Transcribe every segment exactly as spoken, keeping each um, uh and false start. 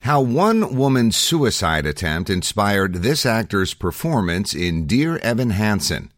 How one woman's suicide attempt inspired this actor's performance in Dear Evan Hansen,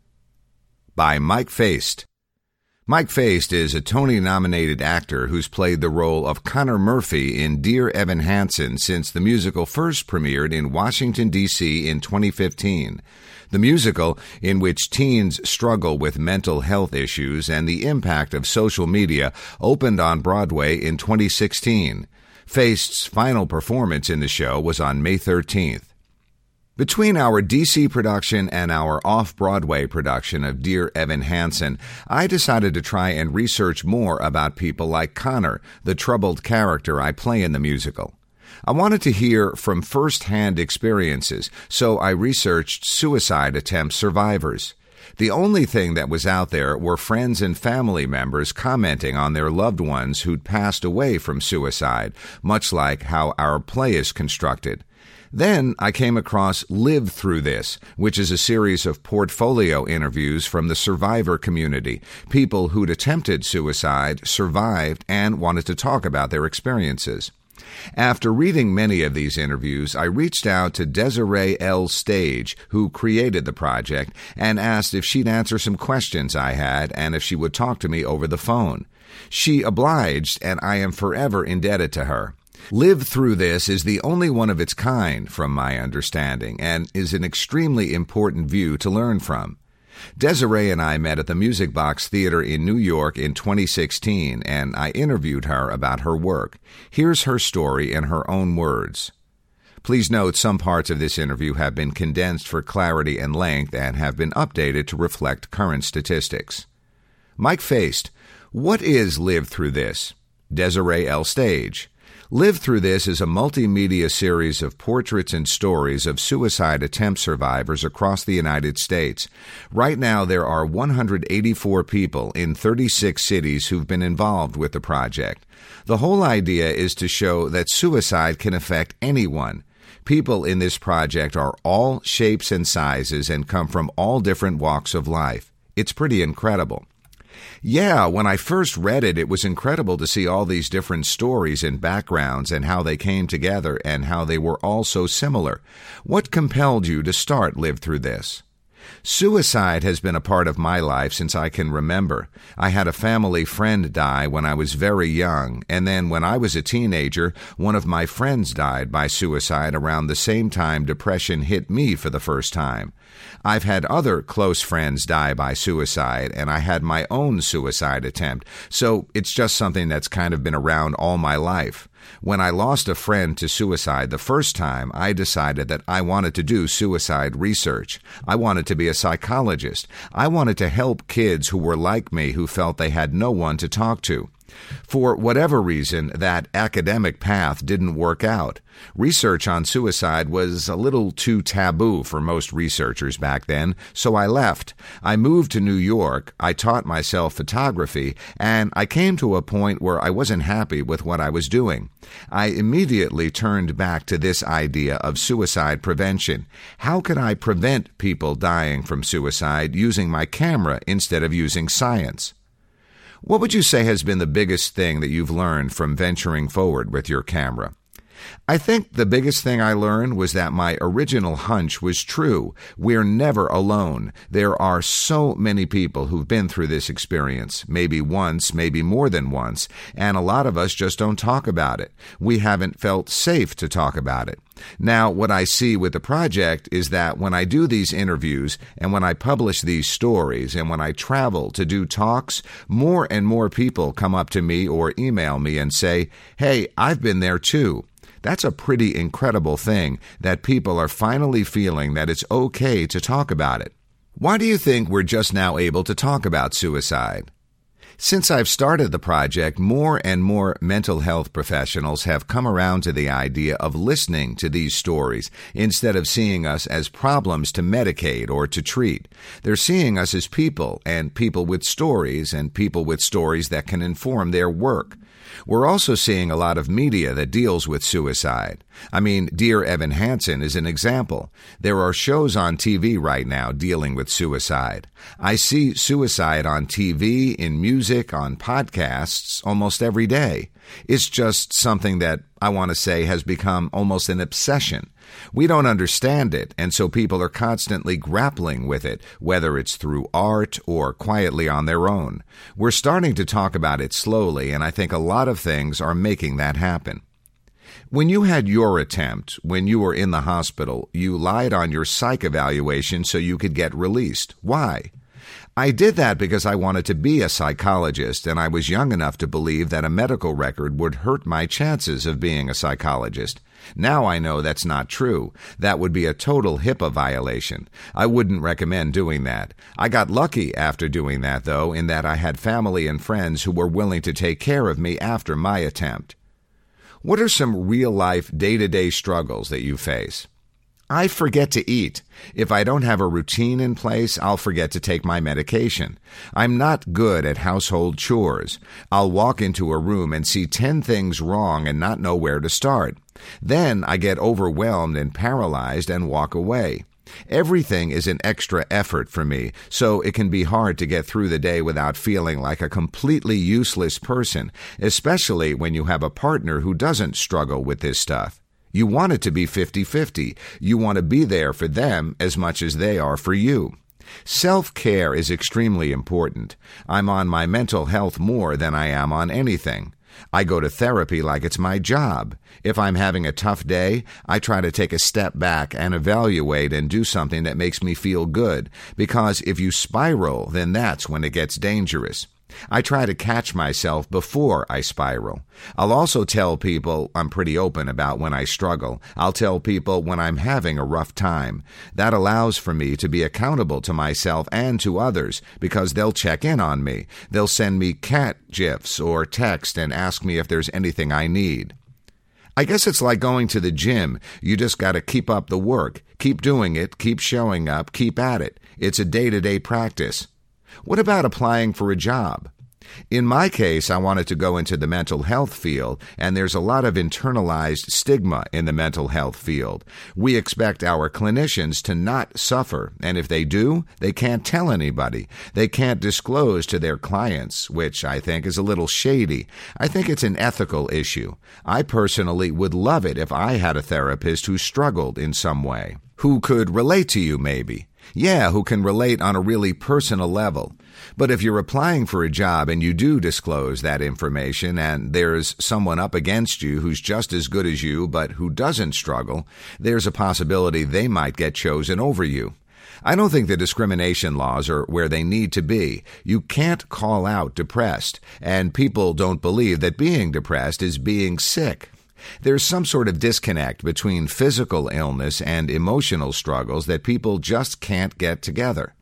by Mike Faist. Mike Faist is a Tony-nominated actor who's played the role of Connor Murphy in Dear Evan Hansen since the musical first premiered in Washington, D C in twenty fifteen. The musical, in which teens struggle with mental health issues and the impact of social media, opened on Broadway in twenty sixteen. Faist's final performance in the show was on May thirteenth. Between our D C production and our off-Broadway production of Dear Evan Hansen, I decided to try and research more about people like Connor, the troubled character I play in the musical. I wanted to hear from first-hand experiences, so I researched suicide attempt survivors. The only thing that was out there were friends and family members commenting on their loved ones who'd passed away from suicide, much like how our play is constructed. Then I came across Live Through This, which is a series of portfolio interviews from the survivor community, people who'd attempted suicide, survived, and wanted to talk about their experiences. After reading many of these interviews, I reached out to Desiree L. Stage, who created the project, and asked if she'd answer some questions I had and if she would talk to me over the phone. She obliged, and I am forever indebted to her. Live Through This is the only one of its kind, from my understanding, and is an extremely important view to learn from. Desiree and I met at the Music Box Theater in New York in twenty sixteen, and I interviewed her about her work. Here's her story in her own words. Please note some parts of this interview have been condensed for clarity and length and have been updated to reflect current statistics. Mike Faist, what is Live Through This? Desiree L. Stage. Live Through This is a multimedia series of portraits and stories of suicide attempt survivors across the United States. Right now, there are one hundred eighty-four people in thirty-six cities who've been involved with the project. The whole idea is to show that suicide can affect anyone. People in this project are all shapes and sizes and come from all different walks of life. It's pretty incredible. Yeah, when I first read it, it was incredible to see all these different stories and backgrounds and how they came together and how they were all so similar. What compelled you to start Live Through This? Suicide has been a part of my life since I can remember. I had a family friend die when I was very young, and then when I was a teenager, one of my friends died by suicide around the same time depression hit me for the first time. I've had other close friends die by suicide, and I had my own suicide attempt, so it's just something that's kind of been around all my life. When I lost a friend to suicide the first time, I decided that I wanted to do suicide research. I wanted to be a psychologist. I wanted to help kids who were like me who felt they had no one to talk to. For whatever reason, that academic path didn't work out. Research on suicide was a little too taboo for most researchers back then, so I left. I moved to New York, I taught myself photography, and I came to a point where I wasn't happy with what I was doing. I immediately turned back to this idea of suicide prevention. How could I prevent people dying from suicide using my camera instead of using science? What would you say has been the biggest thing that you've learned from venturing forward with your camera? I think the biggest thing I learned was that my original hunch was true. We're never alone. There are so many people who've been through this experience, maybe once, maybe more than once, and a lot of us just don't talk about it. We haven't felt safe to talk about it. Now, what I see with the project is that when I do these interviews and when I publish these stories and when I travel to do talks, more and more people come up to me or email me and say, "Hey, I've been there too." That's a pretty incredible thing, that people are finally feeling that it's okay to talk about it. Why do you think we're just now able to talk about suicide? Since I've started the project, more and more mental health professionals have come around to the idea of listening to these stories instead of seeing us as problems to medicate or to treat. They're seeing us as people, and people with stories, and people with stories that can inform their work. We're also seeing a lot of media that deals with suicide. I mean, Dear Evan Hansen is an example. There are shows on T V right now dealing with suicide. I see suicide on T V, in music, on podcasts almost every day. It's just something that I want to say has become almost an obsession. We don't understand it, and so people are constantly grappling with it, whether it's through art or quietly on their own. We're starting to talk about it slowly, and I think a lot of things are making that happen. When you had your attempt, when you were in the hospital, you lied on your psych evaluation so you could get released. Why? I did that because I wanted to be a psychologist, and I was young enough to believe that a medical record would hurt my chances of being a psychologist. Now I know that's not true. That would be a total HIPAA violation. I wouldn't recommend doing that. I got lucky after doing that, though, in that I had family and friends who were willing to take care of me after my attempt. What are some real-life, day-to-day struggles that you face? I forget to eat. If I don't have a routine in place, I'll forget to take my medication. I'm not good at household chores. I'll walk into a room and see ten things wrong and not know where to start. Then I get overwhelmed and paralyzed and walk away. Everything is an extra effort for me, so it can be hard to get through the day without feeling like a completely useless person, especially when you have a partner who doesn't struggle with this stuff. You want it to be fifty-fifty. You want to be there for them as much as they are for you. Self-care is extremely important. I'm on my mental health more than I am on anything. I go to therapy like it's my job. If I'm having a tough day, I try to take a step back and evaluate and do something that makes me feel good, because if you spiral, then that's when it gets dangerous. I try to catch myself before I spiral. I'll also tell people I'm pretty open about when I struggle. I'll tell people when I'm having a rough time. That allows for me to be accountable to myself and to others because they'll check in on me. They'll send me cat gifs or text and ask me if there's anything I need. I guess it's like going to the gym. You just got to keep up the work. Keep doing it. Keep showing up. Keep at it. It's a day-to-day practice. What about applying for a job? In my case, I wanted to go into the mental health field, and there's a lot of internalized stigma in the mental health field. We expect our clinicians to not suffer, and if they do, they can't tell anybody. They can't disclose to their clients, which I think is a little shady. I think it's an ethical issue. I personally would love it if I had a therapist who struggled in some way, who could relate to you maybe. Yeah, who can relate on a really personal level. But if you're applying for a job and you do disclose that information and there's someone up against you who's just as good as you but who doesn't struggle, there's a possibility they might get chosen over you. I don't think the discrimination laws are where they need to be. You can't call out depressed, and people don't believe that being depressed is being sick. There's some sort of disconnect between physical illness and emotional struggles that people just can't get together.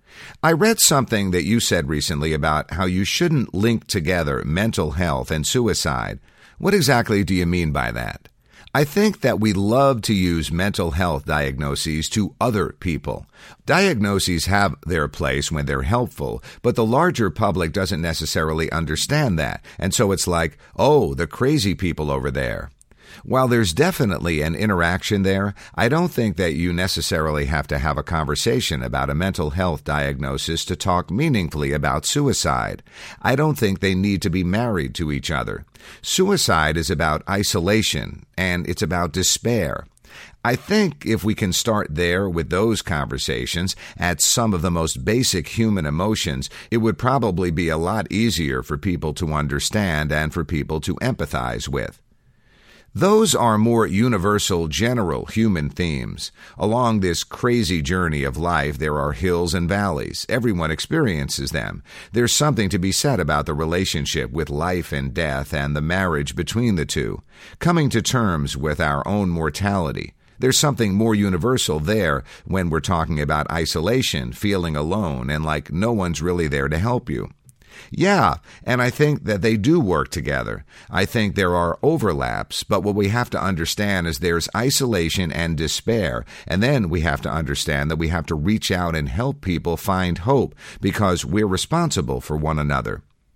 I read something that you said recently about how you shouldn't link together mental health and suicide. What exactly do you mean by that? I think that we love to use mental health diagnoses to other people. Diagnoses have their place when they're helpful, but the larger public doesn't necessarily understand that, and so it's like, oh, the crazy people over there. While there's definitely an interaction there, I don't think that you necessarily have to have a conversation about a mental health diagnosis to talk meaningfully about suicide. I don't think they need to be married to each other. Suicide is about isolation, and it's about despair. I think if we can start there with those conversations at some of the most basic human emotions, it would probably be a lot easier for people to understand and for people to empathize with. Those are more universal, general human themes. Along this crazy journey of life, there are hills and valleys. Everyone experiences them. There's something to be said about the relationship with life and death and the marriage between the two. Coming to terms with our own mortality. There's something more universal there when we're talking about isolation, feeling alone, and like no one's really there to help you. Yeah, and I think that they do work together. I think there are overlaps, but what we have to understand is there's isolation and despair, and then we have to understand that we have to reach out and help people find hope because we're responsible for one another.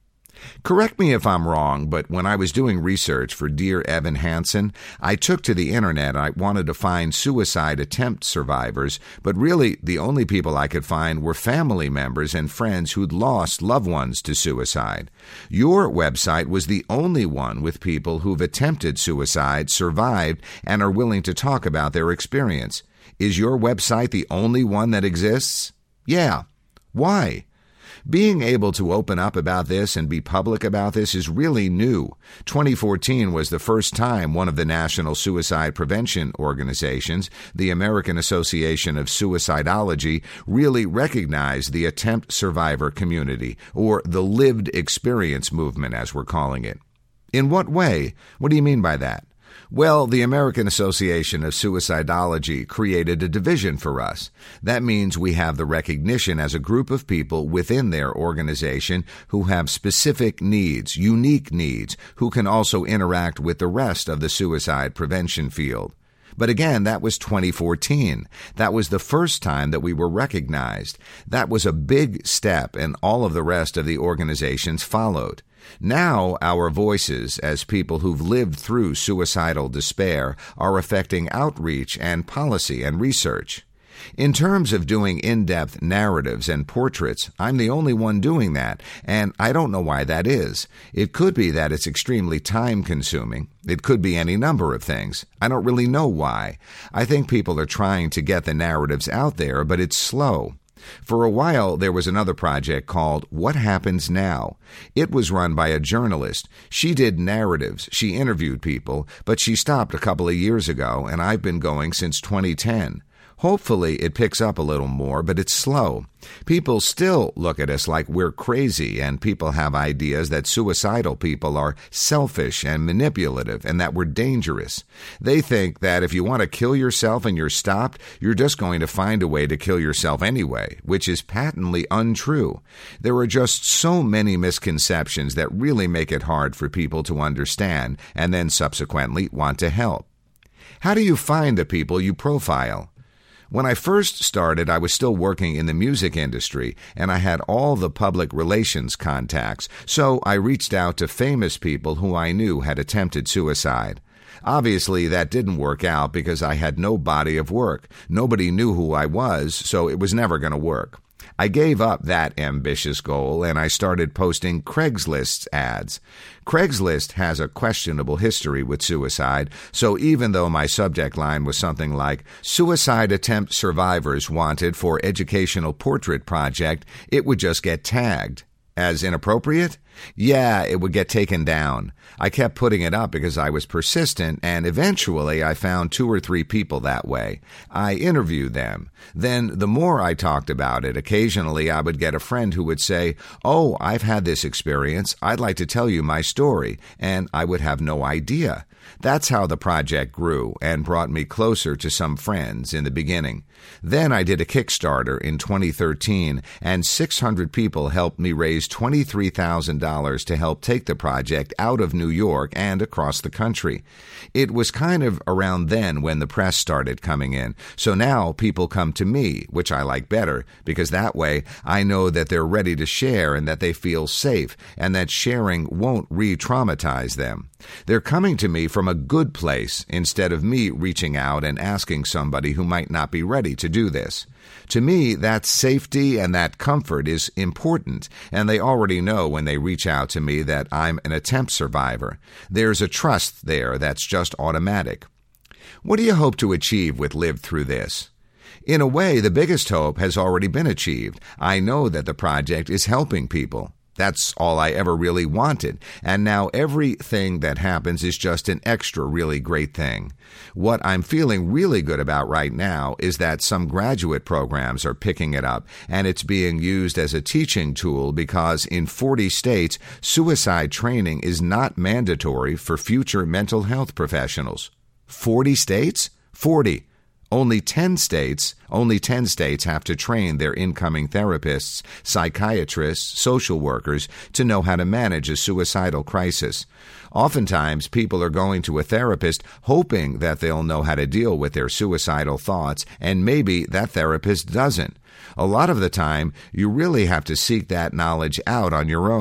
Correct me if I'm wrong, but when I was doing research for Dear Evan Hansen, I took to the internet. I wanted to find suicide attempt survivors, but really the only people I could find were family members and friends who'd lost loved ones to suicide. Your website was the only one with people who've attempted suicide, survived, and are willing to talk about their experience. Is your website the only one that exists? Yeah. Why? Being able to open up about this and be public about this is really new. twenty fourteen was the first time one of the national suicide prevention organizations, the American Association of Suicidology, really recognized the attempt survivor community, or the lived experience movement, as we're calling it. In what way? What do you mean by that? Well, the American Association of Suicidology created a division for us. That means we have the recognition as a group of people within their organization who have specific needs, unique needs, who can also interact with the rest of the suicide prevention field. But again, that was twenty fourteen. That was the first time that we were recognized. That was a big step, and all of the rest of the organizations followed. Now our voices, as people who've lived through suicidal despair, are affecting outreach and policy and research. In terms of doing in-depth narratives and portraits, I'm the only one doing that, and I don't know why that is. It could be that it's extremely time-consuming. It could be any number of things. I don't really know why. I think people are trying to get the narratives out there, but it's slow. For a while, there was another project called What Happens Now? It was run by a journalist. She did narratives. She interviewed people, but she stopped a couple of years ago, and I've been going since twenty ten. Hopefully it picks up a little more, but it's slow. People still look at us like we're crazy, and people have ideas that suicidal people are selfish and manipulative and that we're dangerous. They think that if you want to kill yourself and you're stopped, you're just going to find a way to kill yourself anyway, which is patently untrue. There are just so many misconceptions that really make it hard for people to understand and then subsequently want to help. How do you find the people you profile? When I first started, I was still working in the music industry, and I had all the public relations contacts, so I reached out to famous people who I knew had attempted suicide. Obviously, that didn't work out because I had no body of work. Nobody knew who I was, so it was never going to work. I gave up that ambitious goal, and I started posting Craigslist ads. Craigslist has a questionable history with suicide, so even though my subject line was something like Suicide Attempt Survivors Wanted for Educational Portrait Project, it would just get tagged. As inappropriate? Yeah, it would get taken down. I kept putting it up because I was persistent, and eventually I found two or three people that way. I interviewed them. Then the more I talked about it, occasionally I would get a friend who would say, "Oh, I've had this experience. I'd like to tell you my story," and I would have no idea. That's how the project grew and brought me closer to some friends in the beginning. Then I did a Kickstarter in twenty thirteen, and six hundred people helped me raise twenty-three thousand dollars to help take the project out of New York and across the country. It was kind of around then when the press started coming in, so now people come to me, which I like better, because that way I know that they're ready to share and that they feel safe, and that sharing won't re-traumatize them. They're coming to me from a good place instead of me reaching out and asking somebody who might not be ready to do this. To me, that safety and that comfort is important, and they already know when they reach out to me that I'm an attempt survivor. There's a trust there that's just automatic. What do you hope to achieve with Live Through This? In a way, the biggest hope has already been achieved. I know that the project is helping people. That's all I ever really wanted, and now everything that happens is just an extra really great thing. What I'm feeling really good about right now is that some graduate programs are picking it up, and it's being used as a teaching tool because in forty states, suicide training is not mandatory for future mental health professionals. forty states? forty. Only ten states, only ten states have to train their incoming therapists, psychiatrists, social workers to know how to manage a suicidal crisis. Oftentimes, people are going to a therapist hoping that they'll know how to deal with their suicidal thoughts, and maybe that therapist doesn't. A lot of the time, you really have to seek that knowledge out on your own.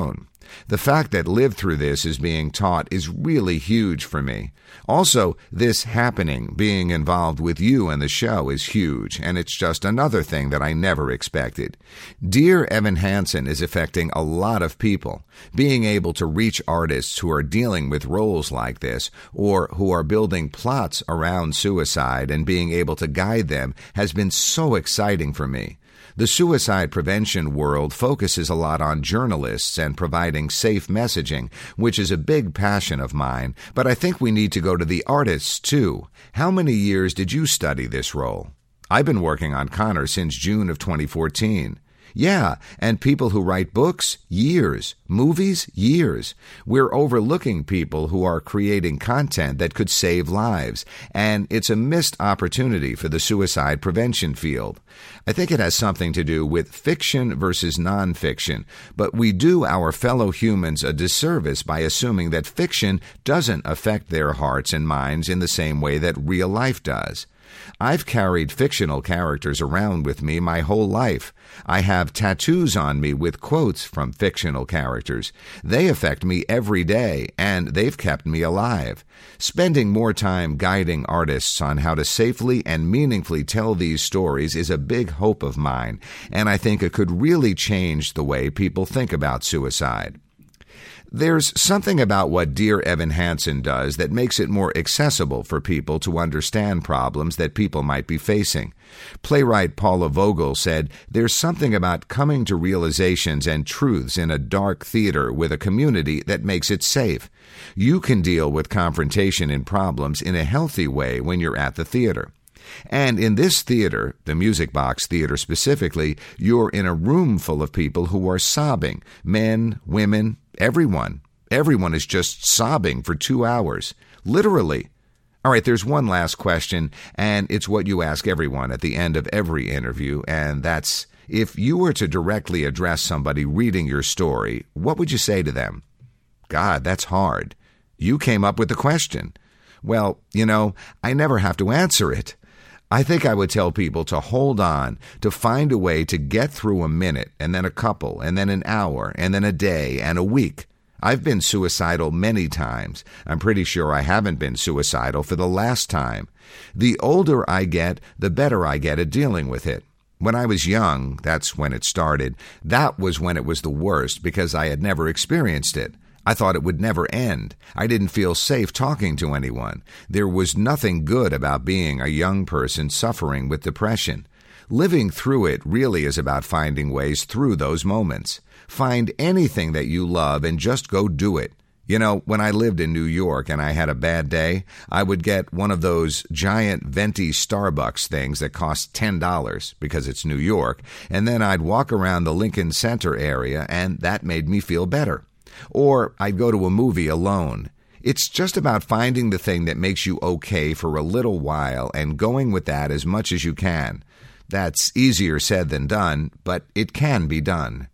The fact that Live Through This is being taught is really huge for me. Also, this happening, being involved with you and the show is huge, and it's just another thing that I never expected. Dear Evan Hansen is affecting a lot of people. Being able to reach artists who are dealing with roles like this, or who are building plots around suicide and being able to guide them has been so exciting for me. The suicide prevention world focuses a lot on journalists and providing safe messaging, which is a big passion of mine, but I think we need to go to the artists too. How many years did you study this role? I've been working on Connor since June of twenty fourteen. Yeah, and people who write books, years. Movies, years. We're overlooking people who are creating content that could save lives, and it's a missed opportunity for the suicide prevention field. I think it has something to do with fiction versus nonfiction, but we do our fellow humans a disservice by assuming that fiction doesn't affect their hearts and minds in the same way that real life does. I've carried fictional characters around with me my whole life. I have tattoos on me with quotes from fictional characters. They affect me every day, and they've kept me alive. Spending more time guiding artists on how to safely and meaningfully tell these stories is a big hope of mine, and I think it could really change the way people think about suicide. There's something about what Dear Evan Hansen does that makes it more accessible for people to understand problems that people might be facing. Playwright Paula Vogel said, "There's something about coming to realizations and truths in a dark theater with a community that makes it safe. You can deal with confrontation and problems in a healthy way when you're at the theater. And in this theater, the Music Box Theater specifically, you're in a room full of people who are sobbing, men, women, everyone. Everyone is just sobbing for two hours. Literally. All right, there's one last question, and it's what you ask everyone at the end of every interview, and that's, if you were to directly address somebody reading your story, what would you say to them? God, that's hard. You came up with the question. Well, you know, I never have to answer it. I think I would tell people to hold on, to find a way to get through a minute, and then a couple, and then an hour, and then a day, and a week. I've been suicidal many times. I'm pretty sure I haven't been suicidal for the last time. The older I get, the better I get at dealing with it. When I was young, that's when it started. That was when it was the worst because I had never experienced it. I thought it would never end. I didn't feel safe talking to anyone. There was nothing good about being a young person suffering with depression. Living through it really is about finding ways through those moments. Find anything that you love and just go do it. You know, when I lived in New York and I had a bad day, I would get one of those giant venti Starbucks things that cost ten dollars because it's New York, and then I'd walk around the Lincoln Center area, and that made me feel better. Or I'd go to a movie alone. It's just about finding the thing that makes you okay for a little while and going with that as much as you can. That's easier said than done, but it can be done.